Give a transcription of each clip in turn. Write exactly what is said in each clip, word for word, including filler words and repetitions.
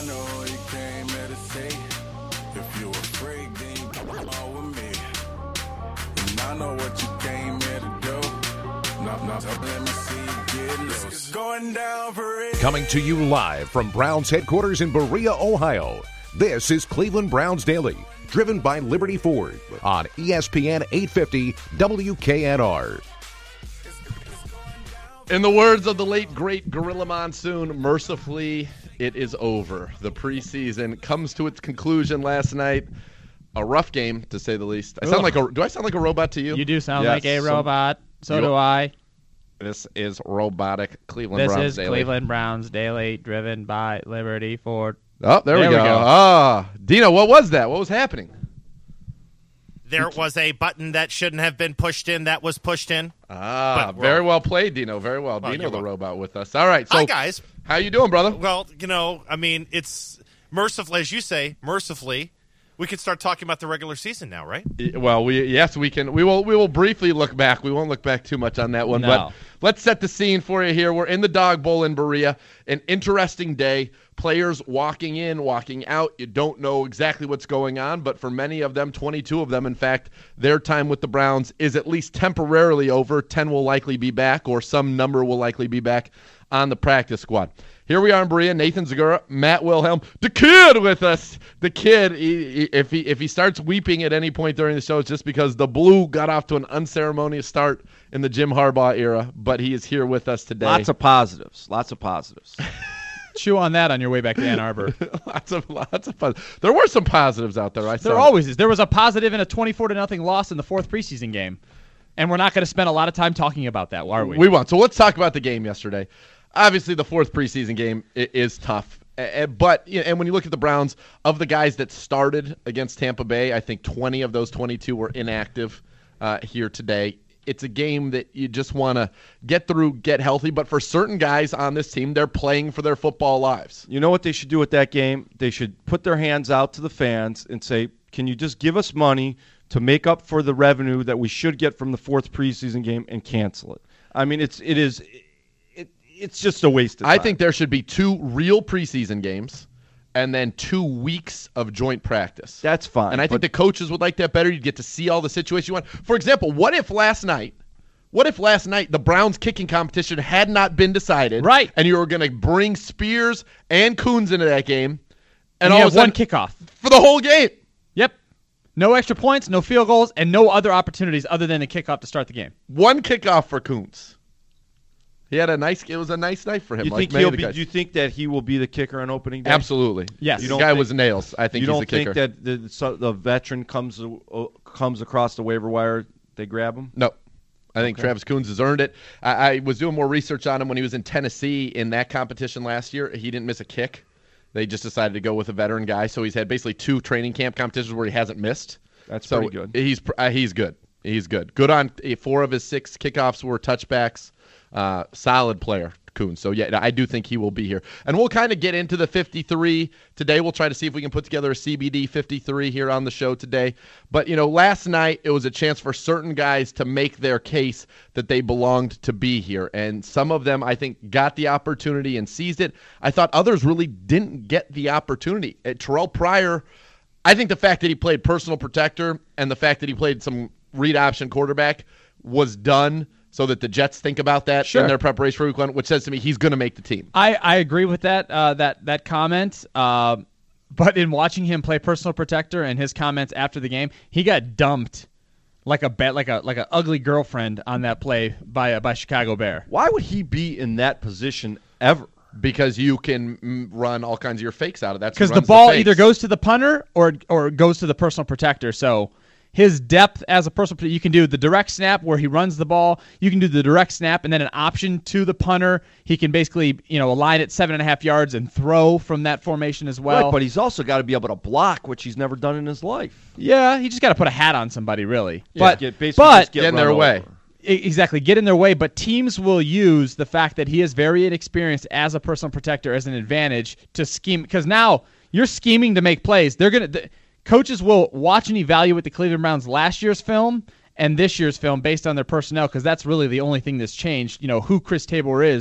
I know you came here to see. If you afraid, then you come along with me. And I know what you came here to do. No, no, let me see you get loose. It's going down for real. Coming to you live from Browns headquarters in Berea, Ohio. This is Cleveland Browns Daily, driven by Liberty Ford on E S P N eight fifty W K N R. In the words of the late, great Gorilla Monsoon, mercifully, it is over. The preseason comes to its conclusion last night. A rough game, to say the least. I sound Ugh. like a. Do I sound like a robot to you? You do sound Yes. like a robot. So You- do I. This is robotic Cleveland This Browns is Daily. Cleveland Browns Daily, driven by Liberty Ford. Oh, there, There we we go. go. Ah, Dino, what was that? What was happening? There was a button that shouldn't have been pushed in that was pushed in. Ah, But we're- very well played, Dino. Very well. Well, Dino, you're the welcome. robot, with us. All right. So, Hi, guys. how you doing, brother? Well, you know, I mean, it's mercifully, as you say, mercifully, we can start talking about the regular season now, right? Well, we yes, we can. We will. We will briefly look back. We won't look back too much on that one. No. But let's set the scene for you here. We're in the Dog Bowl in Berea. An interesting day. Players walking in, walking out. You don't know exactly what's going on, but for many of them, twenty-two of them, in fact, their time with the Browns is at least temporarily over. ten will likely be back, or some number will likely be back on the practice squad. Here we are in Berea. Nathan Zagura, Matt Wilhelm, the kid with us. The kid, he, he, if he if he starts weeping at any point during the show, it's just because the Blue got off to an unceremonious start in the Jim Harbaugh era, but he is here with us today. Lots of positives. Lots of positives. Chew on that on your way back to Ann Arbor. lots of lots of fun. There were some positives out there. I There saw. always is. There was a positive in a twenty-four to nothing loss in the fourth preseason game. And we're not going to spend a lot of time talking about that, are we? We won't. So let's talk about the game yesterday. Obviously, the fourth preseason game i- is tough. Uh, But you know, and when you look at the Browns, of the guys that started against Tampa Bay, I think twenty of those twenty-two were inactive uh, here today. It's a game that you just want to get through, get healthy. But for certain guys on this team, they're playing for their football lives. You know what they should do with that game? They should put their hands out to the fans and say, can you just give us money to make up for the revenue that we should get from the fourth preseason game and cancel it? I mean, it's it is it, it's just a waste of time. I think there should be two real preseason games and then two weeks of joint practice. That's fine. And I think but the coaches would like that better. You'd get to see all the situations you want. For example, what if last night, what if last night the Browns kicking competition had not been decided? Right. And you were going to bring Spears and Coons into that game. and And, you all have of a sudden, one kickoff. for the whole game. Yep. No extra points, no field goals, and no other opportunities other than the kickoff to start the game. One kickoff for Coons. He had a nice, it was a nice night for him. you like think many he'll of the be? guys. Do you think that he will be the kicker on opening day? Absolutely. Yes. The You don't guy think- was nails. I think You he's don't the kicker. think that the, so the veteran comes uh, comes across the waiver wire, they grab him? No. I think Travis Coons has earned it. I, I was doing more research on him when he was in Tennessee in that competition last year. He didn't miss a kick. They just decided to go with a veteran guy. So he's had basically two training camp competitions where he hasn't missed. That's so pretty good. He's pr- uh, he's good. He's good. Good on uh, four of his six kickoffs were touchbacks. Uh, solid player, Coons. So, yeah, I do think he will be here. And we'll kind of get into the fifty-three today. We'll try to see if we can put together a C B D fifty-three here on the show today. But, you know, last night it was a chance for certain guys to make their case that they belonged to be here. And some of them, I think, got the opportunity and seized it. I thought others really didn't get the opportunity. Uh, Terrell Pryor, I think the fact that he played personal protector and the fact that he played some read option quarterback was done so that the Jets think about that Sure. in their preparation for week one, which says to me he's going to make the team. I, I agree with that uh, that that comment. Uh, but in watching him play personal protector and his comments after the game, he got dumped like a bet, like a like an ugly girlfriend on that play by a, by Chicago Bear. Why would he be in that position ever? Because you can mm, run all kinds of your fakes out of that. Because the ball either goes to the punter or or goes to the personal protector. So his depth as a personal protector, you can do the direct snap where he runs the ball. You can do the direct snap and then an option to the punter. He can basically, you know, align it seven and a half yards and throw from that formation as well. Right, but he's also got to be able to block, which he's never done in his life. yeah, he just got to put a hat on somebody, really. Yeah. But Get, basically but just get get in run their way. over. E- Exactly, get in their way, but teams will use the fact that he is very inexperienced as a personal protector as an advantage to scheme. Because now you're scheming to make plays. They're gonna the, coaches will watch and evaluate the Cleveland Browns last year's film and this year's film based on their personnel, because that's really the only thing that's changed. You know who Chris Tabor is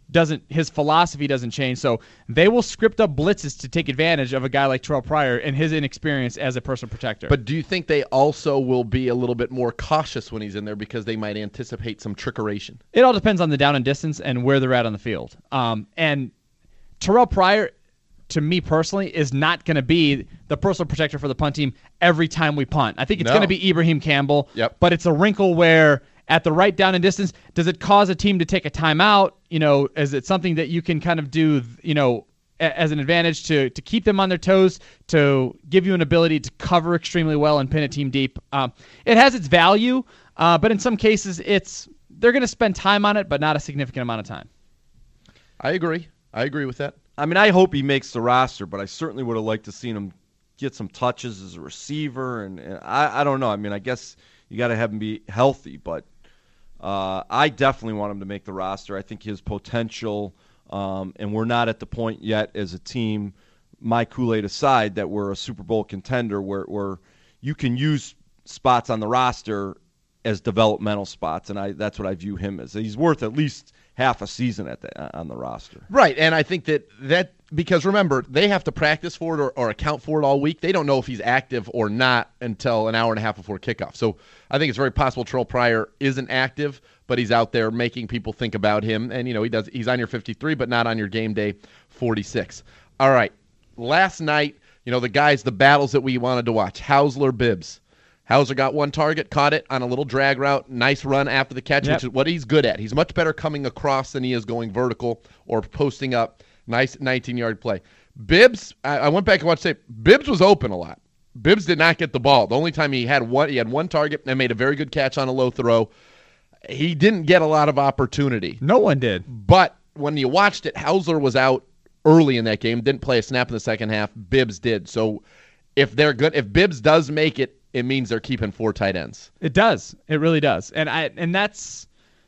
doesn't his philosophy doesn't change. So they will script up blitzes to take advantage of a guy like Terrell Pryor and his inexperience as a personal protector. But do you think they also will be a little bit more cautious when he's in there because they might anticipate some trickeration? It all depends on the down and distance and where they're at on the field. Um, and Terrell Pryor, to me personally, is not going to be the personal protector for the punt team every time we punt. I think it's No. going to be Ibrahim Campbell. Yep. But it's a wrinkle where at the right down and distance, does it cause a team to take a timeout? You know, is it something that you can kind of do, you know, a- as an advantage to to keep them on their toes, to give you an ability to cover extremely well and pin a team deep? Um, it has its value, uh, but in some cases, it's they're going to spend time on it, but not a significant amount of time. I agree. I agree with that. I mean, I hope he makes the roster, but I certainly would have liked to seen him get some touches as a receiver. And, and I, I don't know. I mean, I guess you got to have him be healthy, but uh, I definitely want him to make the roster. I think his potential, um, and we're not at the point yet as a team, my Kool-Aid aside, that we're a Super Bowl contender where, where you can use spots on the roster as developmental spots, and I that's what I view him as. He's worth at least half a season at the, on the roster. Right, and I think that that because remember, they have to practice for it or, or account for it all week. They don't know if he's active or not until an hour and a half before kickoff. So I think it's very possible Terrell Pryor isn't active, but he's out there making people think about him. And, you know, he does. He's on your fifty-three, but not on your game day forty-six. All right, last night, you know, the guys, the battles that we wanted to watch, Hausler, Bibbs. Hauser got one target, caught it on a little drag route, nice run after the catch, Yep. which is what he's good at. He's much better coming across than he is going vertical or posting up. Nice nineteen-yard play. Bibbs, I, I went back and watched it. Bibbs was open a lot. Bibbs did not get the ball. The only time he had one, he had one target and made a very good catch on a low throw. He didn't get a lot of opportunity. No one did. But when you watched it, Hausler was out early in that game, didn't play a snap in the second half. Bibbs did. So if they're good, if Bibbs does make it, it means they're keeping four tight ends. It does. It really does. And I and that's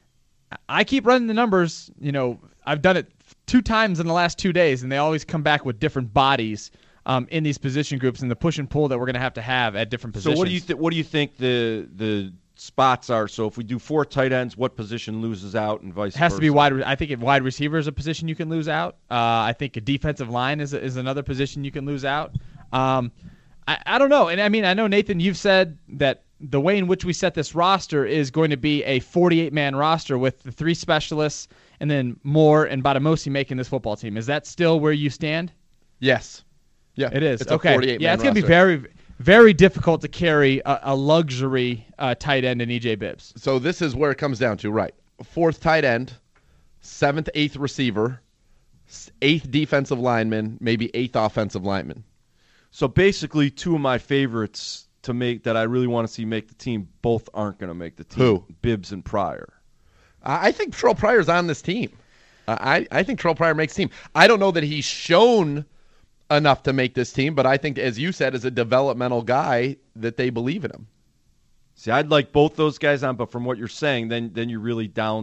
I keep running the numbers. You know, I've done it two times in the last two days, and they always come back with different bodies um, in these position groups and the push and pull that we're going to have to have at different positions. So what do you th- what do you think the the spots are? So if we do four tight ends, what position loses out, and vice It has versa? to be wide. I think if wide receiver is a position you can lose out. Uh, I think a defensive line is is another position you can lose out. Um, I, I don't know. And I mean, I know, Nathan, you've said that the way in which we set this roster is going to be a forty-eight man roster with the three specialists and then Moore and Batamosi making this football team. Is that still where you stand? Yes. Yeah. It is. It's okay. a forty-eight man yeah, it's going to be roster. very, very difficult to carry a, a luxury uh, tight end in E J Bibbs. So this is where it comes down to, right? Fourth tight end, seventh, eighth receiver, s- eighth defensive lineman, maybe eighth offensive lineman. So basically, two of my favorites to make that I really want to see make the team both aren't going to make the team. Who? Bibbs and Pryor. I I think Terrell Pryor's on this team. Uh, I, I think Terrell Pryor makes team. I don't know that he's shown enough to make this team, but I think, as you said, as a developmental guy, that they believe in him. See, I'd like both those guys on, but from what you're saying, then then you're really down.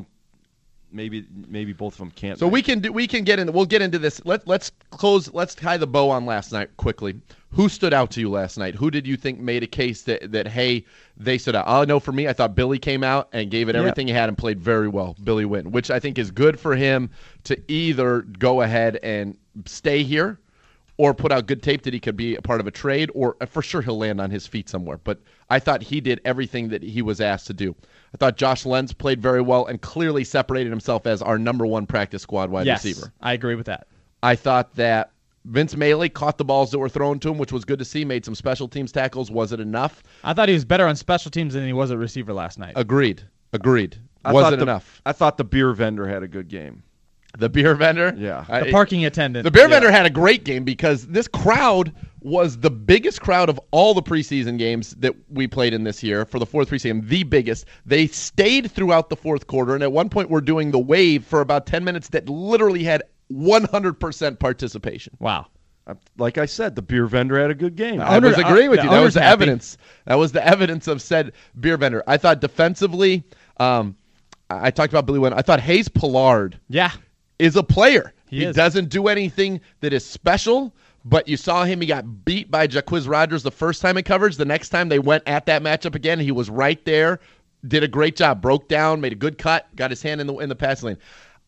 Maybe maybe both of them can't. So make we it. can do, we can get in. We'll get into this. Let let's close. Let's tie the bow on last night quickly. Who stood out to you last night? Who did you think made a case that that hey, they stood out? I know for me, I thought Billy came out and gave it Yeah. everything he had and played very well. Billy Wynn, which I think is good for him to either go ahead and stay here, or put out good tape that he could be a part of a trade, or for sure he'll land on his feet somewhere. But I thought he did everything that he was asked to do. I thought Josh Lenz played very well and clearly separated himself as our number one practice squad wide yes, receiver. I agree with that. I thought that Vince Mailey caught the balls that were thrown to him, which was good to see, made some special teams tackles. Was it enough? I thought he was better on special teams than he was at receiver last night. Agreed. Agreed. I Was thought it the, enough? I thought the beer vendor had a good game. The beer vendor? Yeah. I- the parking attendant. The beer Yeah. vendor had a great game because this crowd was the biggest crowd of all the preseason games that we played in this year for the fourth preseason, the biggest. They stayed throughout the fourth quarter, and at one point we're doing the wave for about ten minutes that literally had one hundred percent participation. Wow. I- Like I said, the beer vendor had a good game. I Owner- was agreeing with uh, you. the That was owner's the happy. evidence. That was the evidence of said beer vendor. I thought defensively, um, I I talked about Billy Wynn. I thought Hayes Pollard Yeah. is a player. He He, is. doesn't do anything that is special, but you saw him. He got beat by Jaquiz Rogers the first time in coverage. The next time they went at that matchup again, he was right there, did a great job, broke down, made a good cut, got his hand in the in the pass lane.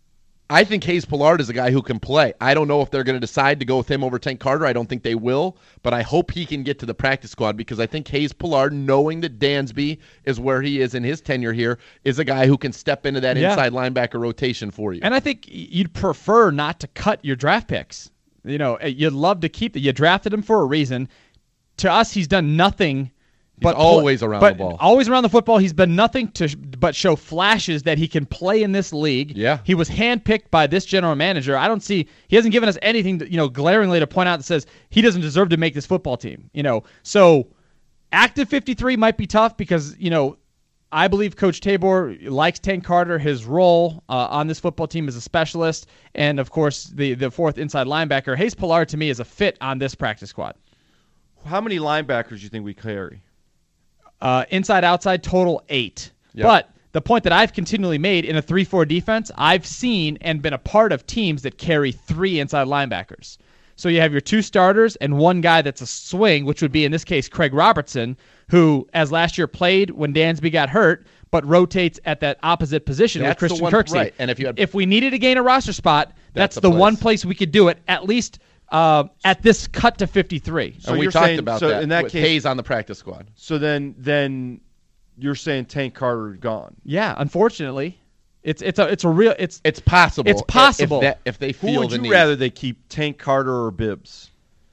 I think Hayes Pillard is a guy who can play. I don't know if they're going to decide to go with him over Tank Carter. I don't think they will, but I hope he can get to the practice squad because I think Hayes Pillard, knowing that Dansby is where he is in his tenure here, is a guy who can step into that Yeah. inside linebacker rotation for you. And I think you'd prefer not to cut your draft picks. You know, you'd love to keep it. You drafted him for a reason. To us, he's done nothing. But always around but the ball. Always around the football. He's been nothing to but show flashes that he can play in this league. Yeah. He was handpicked by this general manager. I don't see he hasn't given us anything to, you know, glaringly to point out that says he doesn't deserve to make this football team. You know, so active fifty-three might be tough because, you know, I believe Coach Tabor likes Tank Carter, his role uh, on this football team as a specialist, and of course the the fourth inside linebacker. Hayes Pillard to me is a fit on this practice squad. How many linebackers do you think we carry? Uh, inside, outside, total eight. Yep. But the point that I've continually made in a three four defense, I've seen and been a part of teams that carry three inside linebackers. So you have your two starters and one guy that's a swing, which would be, in this case, Craig Robertson, who, as last year, played when Dansby got hurt, but rotates at that opposite position That's with the Christian one- Kirksey. right. And if you had- if we needed to gain a roster spot, that's, That's a the place. one place we could do it, at least uh, at this cut to fifty-three. So and we you're talked saying- about so that, in that with case- Hayes on the practice squad. So then, then you're saying Tank Carter gone. Yeah, unfortunately. It's it's a it's a real it's It's possible. It's possible. If, that, if they Who feel would the you need. rather they keep, Tank Carter or Bibbs?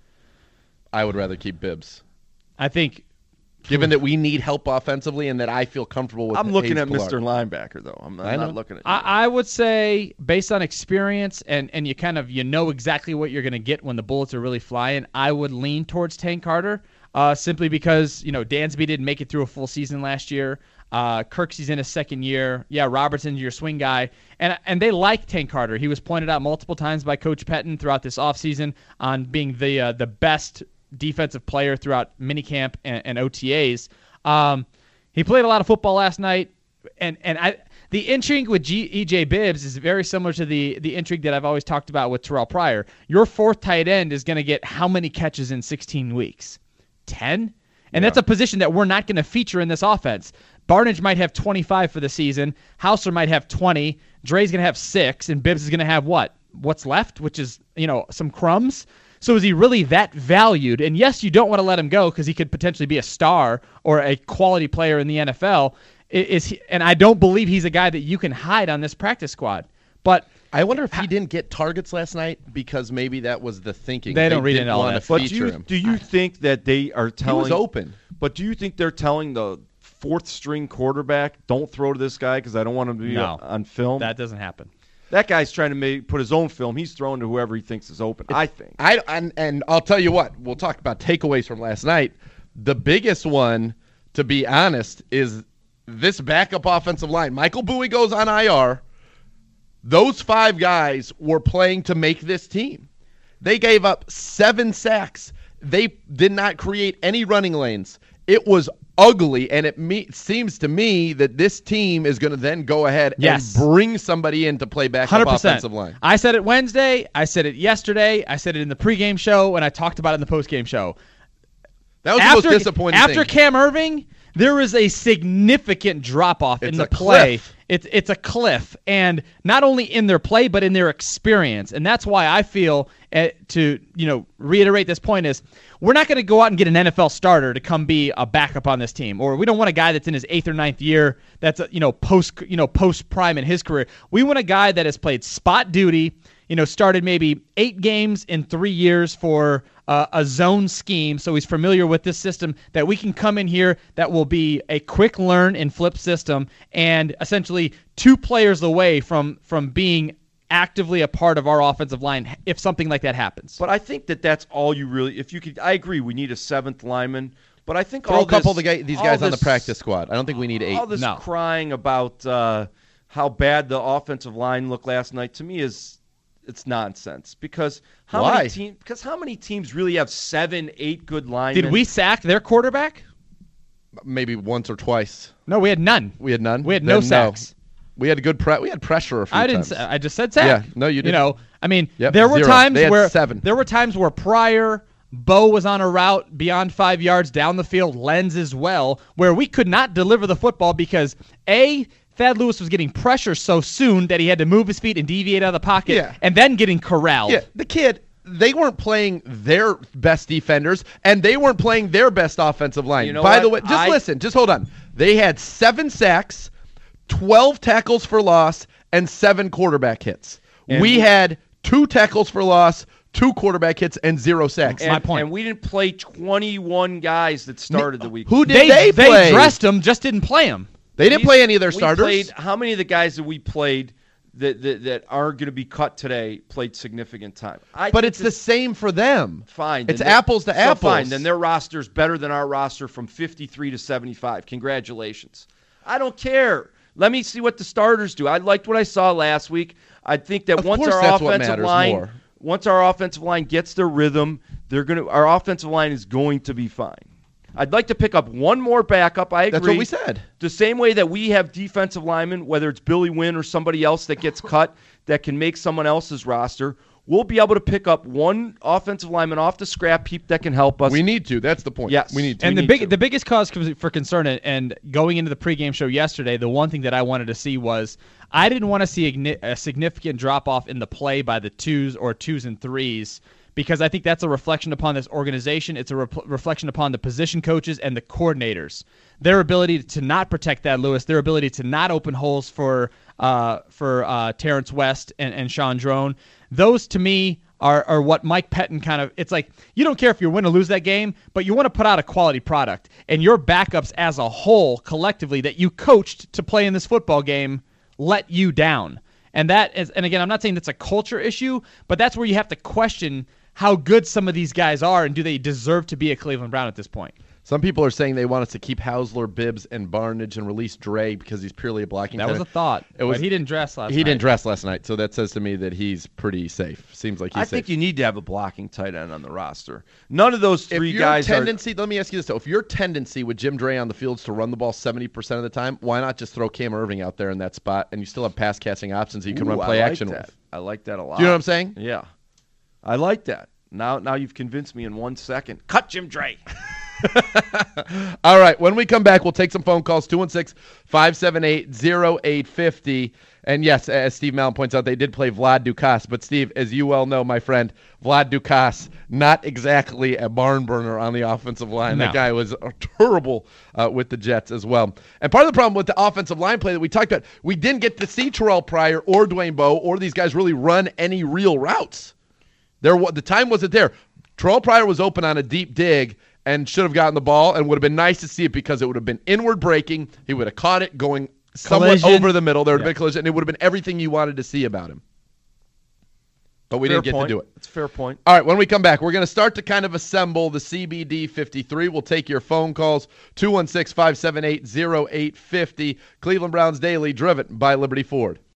I would rather keep Bibbs. I think Given that we need help offensively and that I feel comfortable with I'm looking Hayes at Pillard. Mister Linebacker though. I'm, I I'm know. not looking at. I, I would say based on experience and, and you kind of you know exactly what you're going to get when the bullets are really flying, I would lean towards Tank Carter uh, simply because you know Dansby didn't make it through a full season last year. Uh, Kirksey's in his second year. Yeah, Robertson's your swing guy. And and they like Tank Carter. He was pointed out multiple times by Coach Pettin throughout this offseason on being the uh, the best defensive player throughout minicamp and, and O T As. Um, he played a lot of football last night, and and I the intrigue with G, E J Bibbs is very similar to the the intrigue that I've always talked about with Terrell Pryor. Your fourth tight end is going to get how many catches in sixteen weeks? ten? And that's a position that we're not going to feature in this offense. Barnage might have twenty-five for the season. Hauser might have twenty. Dre's going to have six, and Bibbs is going to have what? What's left, which is, you know, some crumbs. So is he really that valued? And yes, you don't want to let him go because he could potentially be a star or a quality player in the N F L. Is he, and I don't believe he's a guy that you can hide on this practice squad. But I wonder if he didn't get targets last night because maybe that was the thinking. They don't read didn't into all want that. to But do feature you, him. do you think that they are He telling? was open. But do you think they're telling the fourth string quarterback, don't throw to this guy because I don't want him to be No. on film? that doesn't happen. That guy's trying to make, put his own film. He's throwing to whoever he thinks is open. I think. I and, and I'll tell you what. We'll talk about takeaways from last night. The biggest one, to be honest, is this backup offensive line. Michael Bowie goes on I R. Those five guys were playing to make this team. They gave up seven sacks. They did not create any running lanes. It was ugly, and it me- seems to me that this team is going to then go ahead Yes. and bring somebody in to play backup one hundred percent. offensive line. I said it Wednesday. I said it yesterday. I said it in the pregame show, and I talked about it in the postgame show. That was after, the most disappointing After thing. Cam Irving, there is a significant drop-off in It's the a play. cliff. It's it's a cliff, and not only in their play, but in their experience. And that's why I feel, uh, to you know reiterate this point, is we're not going to go out and get an N F L starter to come be a backup on this team, or we don't want a guy that's in his eighth or ninth year that's uh, you know post you know post prime in his career. We want a guy that has played spot duty, you know, started maybe eight games in three years for uh, a zone scheme, so he's familiar with this system, that we can come in here that will be a quick learn and flip system, and essentially two players away from from being actively a part of our offensive line if something like that happens. But I think that that's all you really. If you could, I agree. We need a seventh lineman. But I think Throw all a couple this, of the guy, these all guys on the this- practice squad. I don't think we need eight. All this No. crying about uh, how bad the offensive line looked last night, to me, is it's nonsense. Because how Why? many teams? Because how many teams really have seven, eight good linemen? Did we sack their quarterback? Maybe once or twice. No, we had none. We had none. We had no Then sacks. We had good pre- We had pressure a few I didn't. times. Say, I just said sack. Yeah, no, you You didn't. know, I mean, Yep, there were zero. times They had where seven. there were times where Pryor, Bo was on a route beyond five yards down the field, Lenz as well, where we could not deliver the football because a Thad Lewis was getting pressure so soon that he had to move his feet and deviate out of the pocket, Yeah. and then getting corralled. Yeah, the kid, they weren't playing their best defenders, and they weren't playing their best offensive line. You know By the way, what? just I- listen, just hold on. They had seven sacks, twelve tackles for loss, and seven quarterback hits. And we we- had two tackles for loss, two quarterback hits, and zero sacks. And, my point. and we didn't play twenty-one guys that started the week. Who did They, they, they play? dressed him, just didn't play him. They didn't We- play any of their we starters. Played, how many of the guys that we played that that, that are going to be cut today played significant time? I but think it's the this- same for them. fine. It's then they're- apples to so apples. Fine. Then their roster's better than our roster from fifty-three to seventy-five. Congratulations. I don't care. Let me see what the starters do. I liked what I saw last week. I think that Of once course our that's what offensive matters line, more. once our offensive line gets their rhythm, they're gonna. Our offensive line is going to be fine. I'd like to pick up one more backup. I agree. That's what we said. The same way that we have defensive linemen, whether it's Billy Wynn or somebody else that gets cut that can make someone else's roster, we'll be able to pick up one offensive lineman off the scrap heap that can help us. We need to. That's the point. Yes. We need to. And We the need big, to. the biggest cause for concern, and going into the pregame show yesterday, the one thing that I wanted to see was I didn't want to see a, gni- a significant drop off in the play by the twos or twos and threes, because I think that's a reflection upon this organization. It's a re- reflection upon the position coaches and the coordinators, their ability to not protect Thad Lewis, their ability to not open holes for uh, for uh, Terrence West and, and Sean Drone. Those to me are are what Mike Pettin kind of. It's like you don't care if you win or lose that game, but you want to put out a quality product, and your backups as a whole, collectively, that you coached to play in this football game, let you down. And that is, and again, I'm not saying that's a culture issue, but that's where you have to question how good some of these guys are, and do they deserve to be a Cleveland Brown at this point? Some people are saying they want us to keep Hausler, Bibbs, and Barnage and release Dre because he's purely a blocking That tight was a end. thought. It was- but he didn't dress last He night. didn't dress last night, so that says to me that he's pretty safe. Seems like he's I safe. think you need to have a blocking tight end on the roster. None of those three if your guys tendency, let me ask you this though: if your tendency with Jim Dre on the field is to run the ball seventy percent of the time, why not just throw Cam Irving out there in that spot, and you still have pass catching options that you are. can Ooh, run play I like action that. with? I like that a lot. Do you know what I'm saying? Yeah, I like that. Now, now you've convinced me in one second. Cut Jim Dre. All right, when we come back, we'll take some phone calls, two one six, five seven eight, zero eight five zero. And yes, as Steve Mallon points out, they did play Vlad Dukas. But, Steve, as you well know, my friend, Vlad Dukas, not exactly a barn burner on the offensive line. No. That guy was terrible uh, with the Jets as well. And part of the problem with the offensive line play that we talked about, we didn't get to see Terrell Pryor or Dwayne Bowe or these guys really run any real routes. There, wa- The time wasn't there. Terrell Pryor was open on a deep dig and should have gotten the ball, and would have been nice to see it because it would have been inward breaking. He would have caught it going somewhat Collision. over the middle. There would have Yeah. been a collision, and it would have been everything you wanted to see about him. But we Fair didn't get point. to do it. It's a fair point. All right, when we come back, we're going to start to kind of assemble the C B D fifty-three. We'll take your phone calls, two one six, five seven eight, zero eight five zero. Cleveland Browns Daily, driven by Liberty Ford.